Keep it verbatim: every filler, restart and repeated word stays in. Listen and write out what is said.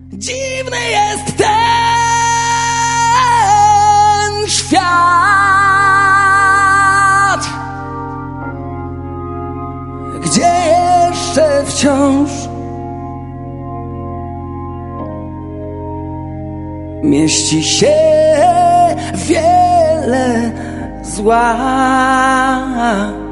Dziwny jest ten świat, gdzie jeszcze wciąż mieści się wiele zła.